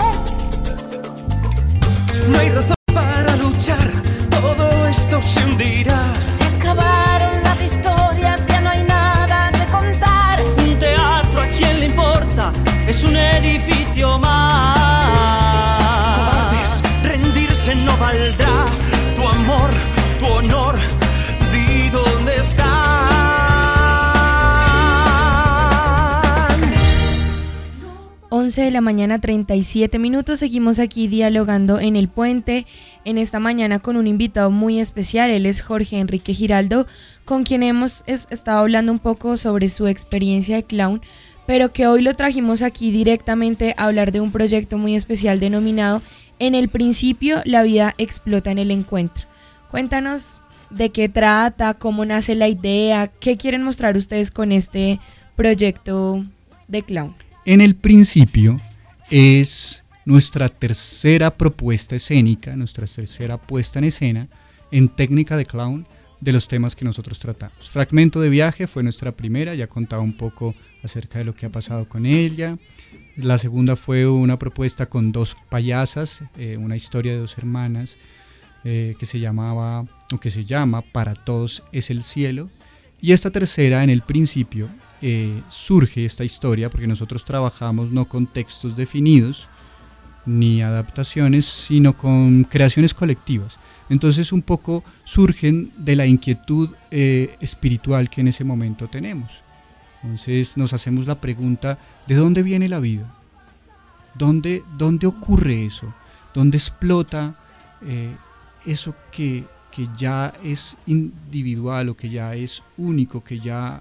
qué? No hay razón para luchar, todo esto se hundirá. Se acabaron las historias, ya no hay nada que contar. Un teatro, ¿a quién le importa? Es un edificio más. No valdrá tu amor, tu honor, di dónde están. 11 de la mañana, 37 minutos. Seguimos aquí dialogando en el puente. En esta mañana con un invitado muy especial. Él es Jorge Enrique Giraldo, con quien hemos estado hablando un poco sobre su experiencia de clown, pero que hoy lo trajimos aquí directamente a hablar de un proyecto muy especial denominado En el principio, la vida explota en el encuentro. Cuéntanos de qué trata, cómo nace la idea, qué quieren mostrar ustedes con este proyecto de clown. En el principio es nuestra tercera propuesta escénica, nuestra tercera puesta en escena en técnica de clown de los temas que nosotros tratamos. Fragmento de viaje fue nuestra primera, ya contaba un poco acerca de lo que ha pasado con ella. La segunda fue una propuesta con dos payasas, una historia de dos hermanas que se llama Para todos es el cielo. Y esta tercera, en el principio, surge esta historia porque nosotros trabajamos no con textos definidos ni adaptaciones, sino con creaciones colectivas. Entonces un poco surgen de la inquietud espiritual que en ese momento tenemos. Entonces nos hacemos la pregunta, ¿de dónde viene la vida? ¿Dónde ocurre eso? ¿Dónde explota eso que ya es individual o que ya es único, que ya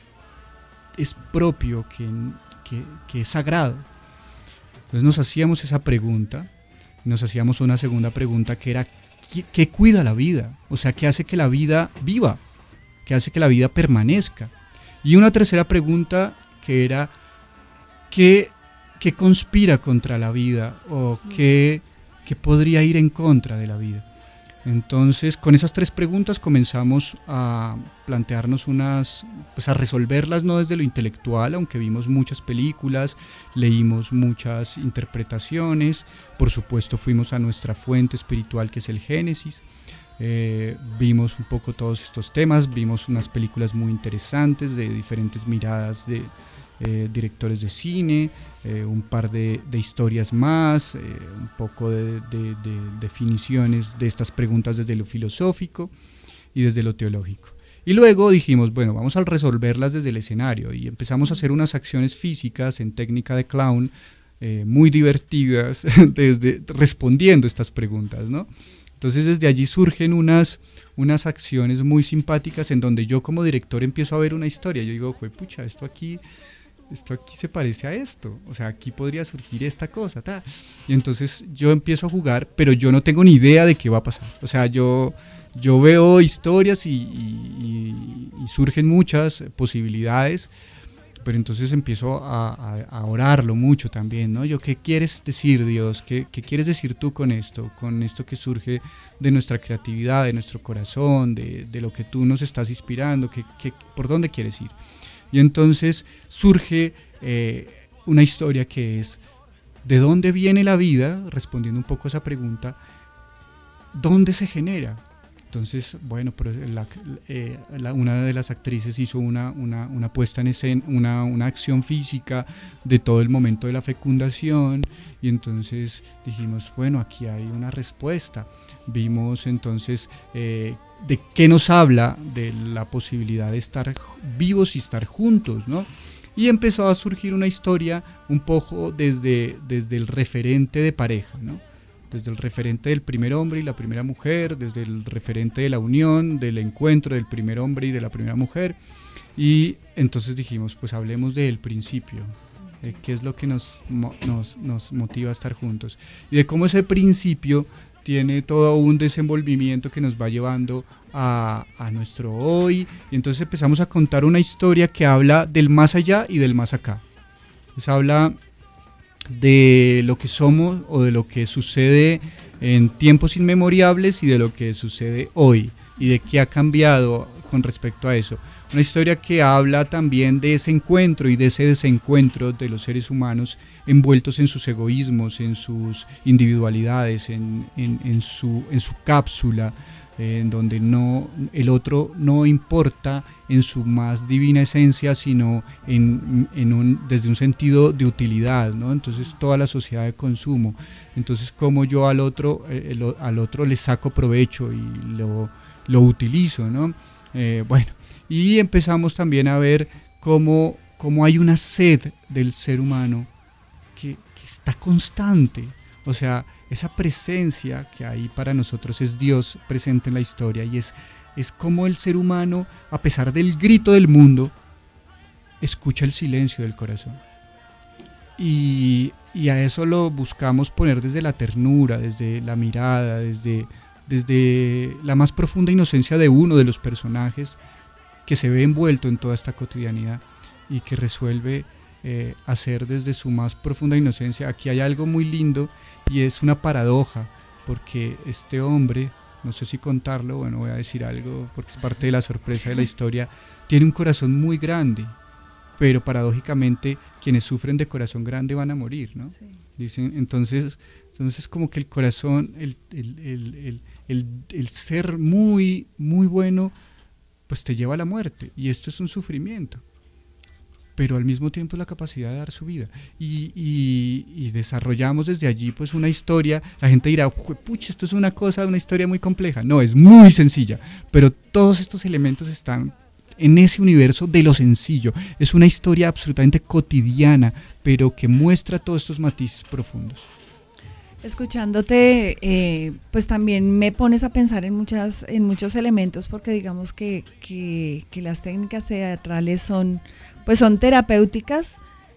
es propio, que es sagrado? Entonces nos hacíamos esa pregunta, nos hacíamos una segunda pregunta que era, ¿qué cuida la vida? O sea, ¿qué hace que la vida viva? ¿Qué hace que la vida permanezca? Y una tercera pregunta que era, ¿qué conspira contra la vida? ¿O qué podría ir en contra de la vida? Entonces, con esas tres preguntas comenzamos a plantearnos a resolverlas no desde lo intelectual, aunque vimos muchas películas, leímos muchas interpretaciones, por supuesto fuimos a nuestra fuente espiritual que es el Génesis. Vimos un poco todos estos temas, vimos unas películas muy interesantes de diferentes miradas de directores de cine, un par de historias más, un poco de definiciones de estas preguntas desde lo filosófico y desde lo teológico. Y luego dijimos, bueno, vamos a resolverlas desde el escenario y empezamos a hacer unas acciones físicas en técnica de clown muy divertidas respondiendo estas preguntas, ¿no? Entonces desde allí surgen unas acciones muy simpáticas en donde yo como director empiezo a ver una historia. Yo digo, pucha, esto aquí se parece a esto, o sea, aquí podría surgir esta cosa, ta. Y entonces yo empiezo a jugar, pero yo no tengo ni idea de qué va a pasar. O sea, yo veo historias y surgen muchas posibilidades, pero entonces empiezo a orarlo mucho también, ¿no? ¿Qué quieres decir, Dios? ¿Qué quieres decir tú con esto que surge de nuestra creatividad, de nuestro corazón, de lo que tú nos estás inspirando? ¿Por dónde quieres ir? Y entonces surge una historia que es, ¿de dónde viene la vida? Respondiendo un poco a esa pregunta, ¿dónde se genera? Entonces, bueno, pero una de las actrices hizo una puesta en escena, una acción física de todo el momento de la fecundación, y entonces dijimos, bueno, aquí hay una respuesta. Vimos entonces de qué nos habla de la posibilidad de estar vivos y estar juntos, ¿no? Y empezó a surgir una historia un poco desde el referente de pareja, ¿no? Desde el referente del primer hombre y la primera mujer, desde el referente de la unión, del encuentro del primer hombre y de la primera mujer. Y entonces dijimos, pues hablemos del principio, qué es lo que nos motiva a estar juntos, y de cómo ese principio tiene todo un desenvolvimiento que nos va llevando a nuestro hoy. Y entonces empezamos a contar una historia que habla del más allá y del más acá. Pues habla de lo que somos o de lo que sucede en tiempos inmemorables y de lo que sucede hoy y de qué ha cambiado con respecto a eso. Una historia que habla también de ese encuentro y de ese desencuentro de los seres humanos envueltos en sus egoísmos, en sus individualidades, en su cápsula, en donde el otro no importa en su más divina esencia, sino desde un sentido de utilidad, ¿no? Entonces toda la sociedad de consumo, entonces cómo yo al otro le saco provecho y lo utilizo, ¿no? Bueno, y empezamos también a ver cómo hay una sed del ser humano que está constante, o sea, esa presencia que hay para nosotros es Dios presente en la historia, y es como el ser humano, a pesar del grito del mundo, escucha el silencio del corazón. Y a eso lo buscamos poner desde la ternura, desde la mirada, desde la más profunda inocencia de uno de los personajes que se ve envuelto en toda esta cotidianidad y que resuelve hacer desde su más profunda inocencia. Aquí hay algo muy lindo y es una paradoja, porque este hombre, no sé si contarlo, bueno, voy a decir algo porque es parte de la sorpresa de la historia, tiene un corazón muy grande, pero paradójicamente quienes sufren de corazón grande van a morir, ¿no? Sí. Dicen, entonces como que el corazón, el ser muy, muy bueno, pues te lleva a la muerte, y esto es un sufrimiento, pero al mismo tiempo la capacidad de dar su vida, y desarrollamos desde allí pues una historia. La gente dirá, pucha, esto es una historia muy compleja. No, es muy sencilla, pero todos estos elementos están en ese universo de lo sencillo. Es una historia absolutamente cotidiana, pero que muestra todos estos matices profundos. Escuchándote, pues también me pones a pensar en muchos elementos, porque digamos que las técnicas teatrales son terapéuticas,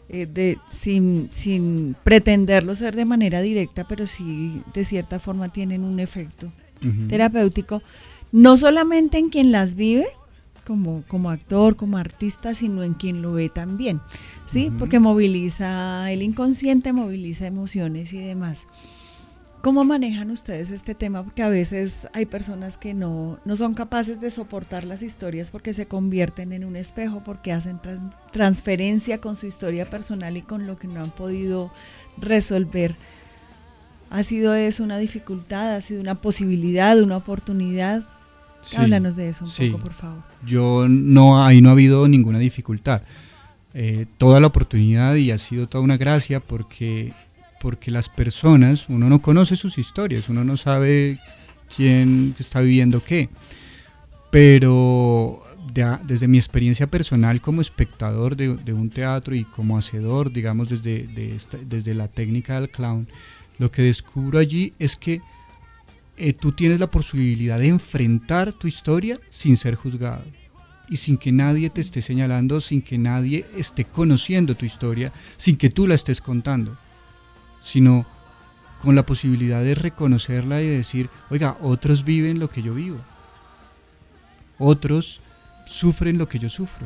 sin pretenderlo ser de manera directa, pero sí de cierta forma tienen un efecto terapéutico, no solamente en quien las vive, como actor, como artista, sino en quien lo ve también, ¿sí? Porque moviliza el inconsciente, moviliza emociones y demás. ¿Cómo manejan ustedes este tema? Porque a veces hay personas que no son capaces de soportar las historias porque se convierten en un espejo, porque hacen transferencia con su historia personal y con lo que no han podido resolver. ¿Ha sido eso una dificultad? ¿Ha sido una posibilidad, una oportunidad? Sí, háblanos de eso un poco, por favor. Ahí no ha habido ninguna dificultad. Toda la oportunidad, y ha sido toda una gracia, porque las personas, uno no conoce sus historias, uno no sabe quién está viviendo qué, pero desde mi experiencia personal como espectador de un teatro y como hacedor, digamos, desde la técnica del clown, lo que descubro allí es que tú tienes la posibilidad de enfrentar tu historia sin ser juzgado y sin que nadie te esté señalando, sin que nadie esté conociendo tu historia, sin que tú la estés contando, sino con la posibilidad de reconocerla y de decir, oiga, otros viven lo que yo vivo, otros sufren lo que yo sufro,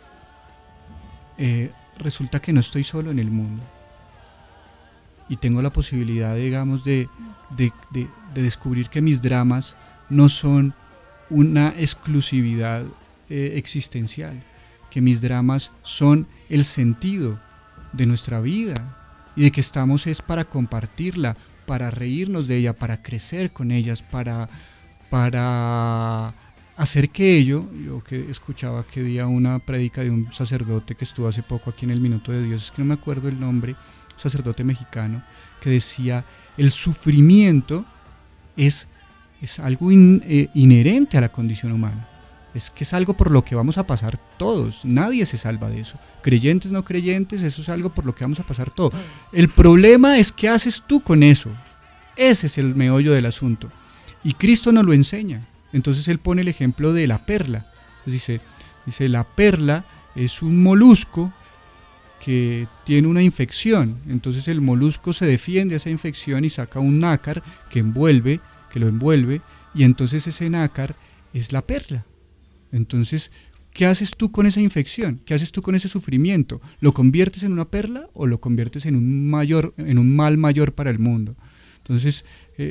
resulta que no estoy solo en el mundo, y tengo la posibilidad, digamos, de descubrir que mis dramas no son una exclusividad existencial, que mis dramas son el sentido de nuestra vida, y de que estamos es para compartirla, para reírnos de ella, para crecer con ellas, para para hacer que ello, yo que escuchaba que día una prédica de un sacerdote que estuvo hace poco aquí en el Minuto de Dios, es que no me acuerdo el nombre, un sacerdote mexicano, que decía, el sufrimiento es algo inherente a la condición humana, es que es algo por lo que vamos a pasar todos, nadie se salva de eso, creyentes, no creyentes, eso es algo por lo que vamos a pasar todos. El problema es qué haces tú con eso, ese es el meollo del asunto, y Cristo nos lo enseña. Entonces él pone el ejemplo de la perla. Dice, la perla es un molusco que tiene una infección. Entonces el molusco se defiende a esa infección y saca un nácar que lo envuelve, y entonces ese nácar es la perla. Entonces, ¿qué haces tú con esa infección? ¿Qué haces tú con ese sufrimiento? ¿Lo conviertes en una perla o lo conviertes en un mal mayor para el mundo? Entonces,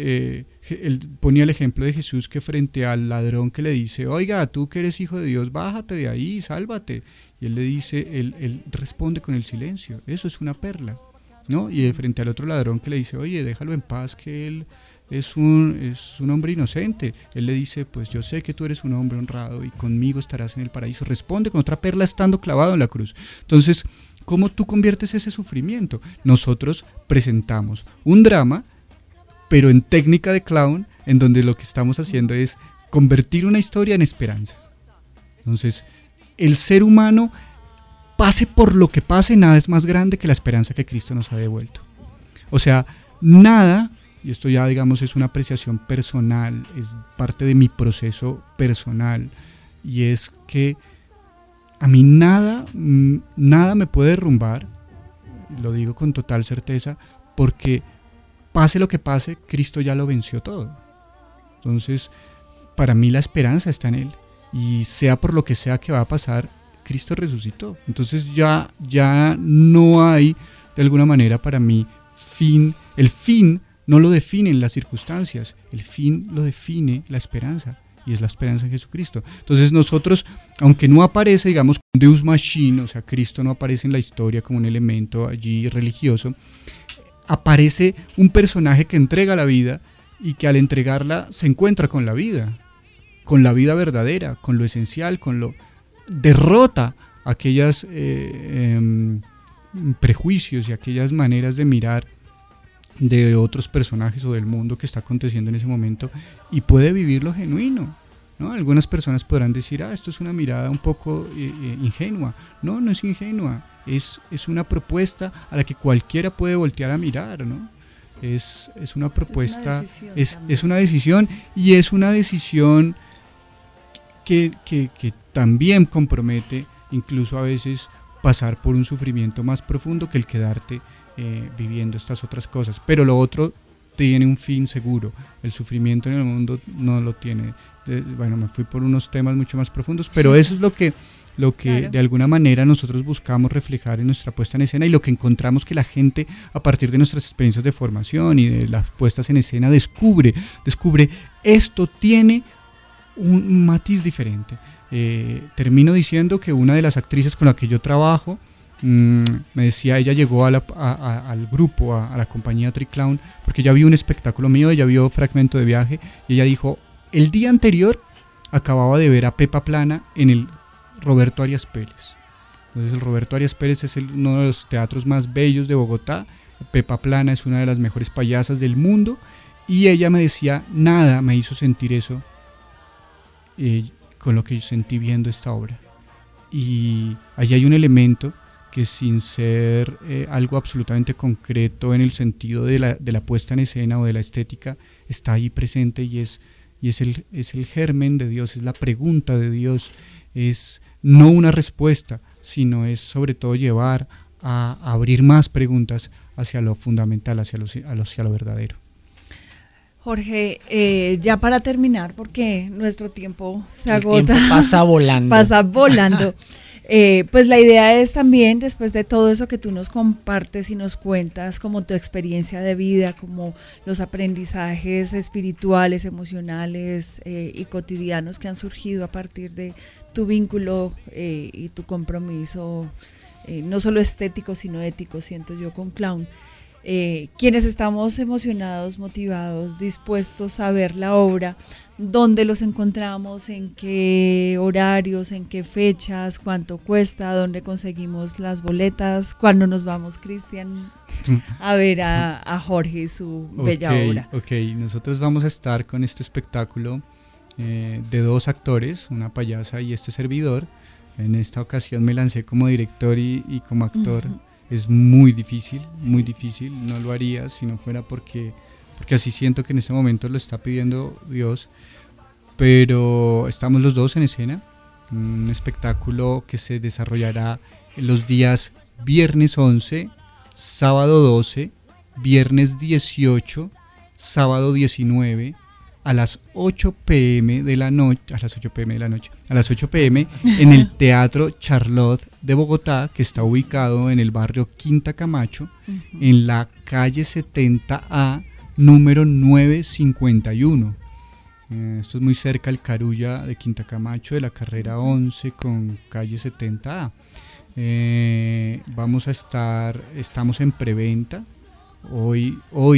él ponía el ejemplo de Jesús, que frente al ladrón que le dice, oiga, tú que eres hijo de Dios, bájate de ahí, sálvate. Y él le dice, él responde con el silencio, eso es una perla, ¿no? Y frente al otro ladrón que le dice, oye, déjalo en paz, que él es un hombre inocente. Él le dice, pues yo sé que tú eres un hombre honrado y conmigo estarás en el paraíso. Responde con otra perla estando clavado en la cruz. Entonces, ¿cómo tú conviertes ese sufrimiento? Nosotros presentamos un drama, pero en técnica de clown, en donde lo que estamos haciendo es convertir una historia en esperanza. Entonces, el ser humano, pase por lo que pase, nada es más grande que la esperanza que Cristo nos ha devuelto. O sea, nada, y esto ya digamos es una apreciación personal, es parte de mi proceso personal, y es que a mí nada me puede derrumbar, lo digo con total certeza, porque pase lo que pase, Cristo ya lo venció todo. Entonces, para mí la esperanza está en Él. Y sea por lo que sea que va a pasar, Cristo resucitó. Entonces ya no hay, de alguna manera, para mí, fin. El fin no lo definen las circunstancias. El fin lo define la esperanza. Y es la esperanza en Jesucristo. Entonces nosotros, aunque no aparece, digamos, Deus Machine, o sea, Cristo no aparece en la historia como un elemento allí religioso, aparece un personaje que entrega la vida y que al entregarla se encuentra con la vida verdadera, con lo esencial, derrota aquellos prejuicios y aquellas maneras de mirar de otros personajes o del mundo que está aconteciendo en ese momento, y puede vivir lo genuino, ¿no? Algunas personas podrán decir, esto es una mirada un poco ingenua. No es ingenua, es una propuesta a la que cualquiera puede voltear a mirar, ¿no? Es una propuesta, es una decisión, y es una decisión que también compromete incluso a veces pasar por un sufrimiento más profundo que el quedarte viviendo estas otras cosas. Pero lo otro tiene un fin seguro, el sufrimiento en el mundo no lo tiene. Bueno, me fui por unos temas mucho más profundos, pero eso es lo que claro, de alguna manera nosotros buscamos reflejar en nuestra puesta en escena, y lo que encontramos que la gente, a partir de nuestras experiencias de formación y de las puestas en escena, descubre esto tiene un matiz diferente. Termino diciendo que una de las actrices con la que yo trabajo me decía, ella llegó al grupo, a la compañía Triclown, porque ella vio un espectáculo mío, ella vio Fragmento de Viaje, y ella dijo, el día anterior acababa de ver a Pepa Plana en el Roberto Arias Pérez. Entonces el Roberto Arias Pérez es uno de los teatros más bellos de Bogotá. Pepa Plana es una de las mejores payasas del mundo, y ella me decía, nada me hizo sentir eso con lo que yo sentí viendo esta obra. Y allí hay un elemento que, sin ser algo absolutamente concreto en el sentido de la puesta en escena o de la estética, está ahí presente, y es el germen de Dios, es la pregunta de Dios, es no una respuesta, sino es sobre todo llevar a abrir más preguntas hacia lo fundamental, hacia lo verdadero. Jorge, ya para terminar, porque nuestro tiempo se agota. El tiempo pasa volando. Pasa volando. Pues la idea es también, después de todo eso que tú nos compartes y nos cuentas, como tu experiencia de vida, como los aprendizajes espirituales, emocionales y cotidianos que han surgido a partir de tu vínculo y tu compromiso, no solo estético, sino ético, siento yo, con Clown. quienes estamos emocionados, motivados, dispuestos a ver la obra, dónde los encontramos, en qué horarios, en qué fechas, cuánto cuesta, dónde conseguimos las boletas, cuándo nos vamos, Cristian, a ver a Jorge y su bella obra. Ok, nosotros vamos a estar con este espectáculo de 2 actores, una payasa y este servidor. En esta ocasión me lancé como director y como actor. Es muy difícil, no lo haría si no fuera porque así siento que en este momento lo está pidiendo Dios, pero estamos los dos en escena, un espectáculo que se desarrollará en los días viernes 11, sábado 12, viernes 18, sábado 19, a las 8 p.m. de la noche, a las 8 p.m. en el Teatro Charlotte de Bogotá, que está ubicado en el barrio Quinta Camacho, en la calle 70A, número 951. Esto es muy cerca al Carulla de Quinta Camacho, de la carrera 11 con calle 70A. Estamos en preventa. Hoy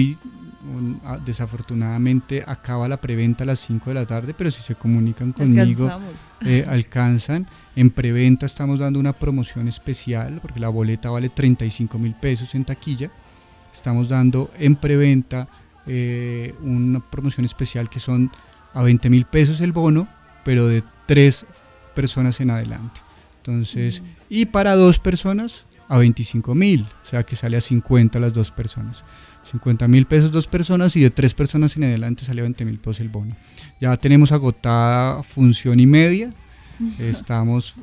desafortunadamente acaba la preventa a las 5 de la tarde, pero si se comunican conmigo alcanzan. En preventa estamos dando una promoción especial porque la boleta vale 35.000 pesos en taquilla. Estamos dando en preventa una promoción especial que son a 20.000 pesos el bono, pero de 3 personas en adelante. Entonces, y para 2 personas a 25.000, o sea que sale a 50 las 2 personas. 50.000 pesos 2 personas, y de 3 personas en adelante sale a 20.000 pesos el bono. Ya tenemos agotada función y media, estamos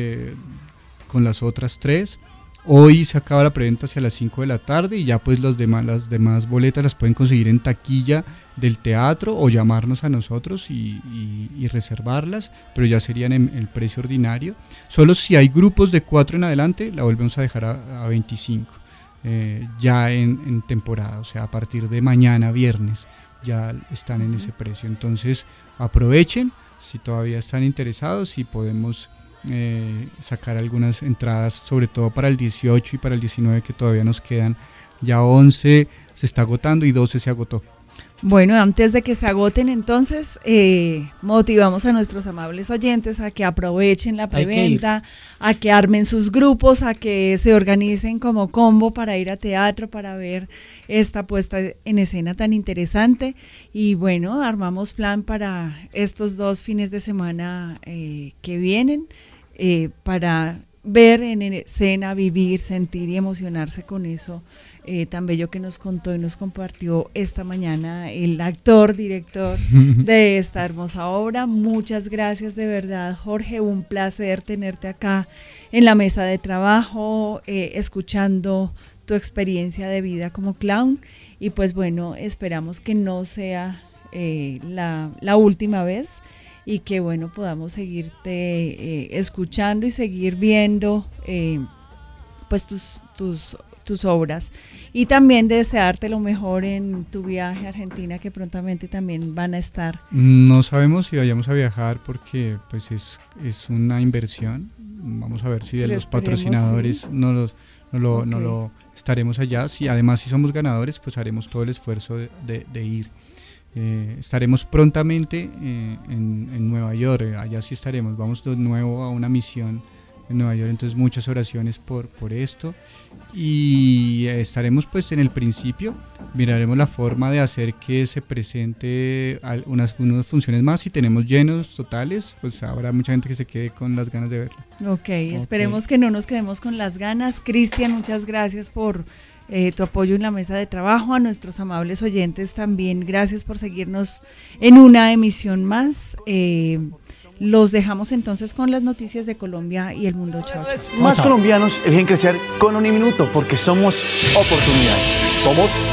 con las otras 3. Hoy se acaba la preventa hacia las 5 de la tarde y ya pues las demás boletas las pueden conseguir en taquilla del teatro o llamarnos a nosotros y reservarlas, pero ya serían en el precio ordinario. Solo si hay grupos de 4 en adelante la volvemos a dejar a 25. Ya en temporada, o sea, a partir de mañana viernes ya están en ese precio. Entonces aprovechen si todavía están interesados y podemos sacar algunas entradas, sobre todo para el 18 y para el 19, que todavía nos quedan. Ya 11 se está agotando y 12 se agotó. Bueno, antes de que se agoten, entonces, motivamos a nuestros amables oyentes a que aprovechen la preventa, a que armen sus grupos, a que se organicen como combo para ir a teatro, para ver esta puesta en escena tan interesante. Y bueno, armamos plan para estos 2 fines de semana que vienen, para ver en escena, vivir, sentir y emocionarse con eso tan bello que nos contó y nos compartió esta mañana el actor, director de esta hermosa obra. Muchas gracias de verdad, Jorge, un placer tenerte acá en la mesa de trabajo, escuchando tu experiencia de vida como clown, y pues bueno, esperamos que no sea la última vez, y que bueno, podamos seguirte escuchando y seguir viendo pues tus obras, y también desearte lo mejor en tu viaje a Argentina, que prontamente también van a estar. No sabemos si vayamos a viajar porque pues es una inversión. Vamos a ver si de los patrocinadores sí. no lo estaremos allá. Además si somos ganadores, pues haremos todo el esfuerzo de ir. Estaremos prontamente en Nueva York, allá sí estaremos, vamos de nuevo a una misión en Nueva York, entonces muchas oraciones por esto, y estaremos pues en el principio, miraremos la forma de hacer que se presente unas funciones más. Si tenemos llenos totales, pues habrá mucha gente que se quede con las ganas de verlo. Ok, esperemos que no nos quedemos con las ganas. Cristian, muchas gracias por tu apoyo en la mesa de trabajo. A nuestros amables oyentes también, gracias por seguirnos en una emisión más. Los dejamos entonces con las noticias de Colombia y el mundo. Chao, chao. Más colombianos eligen crecer con Uniminuto porque somos oportunidad. Somos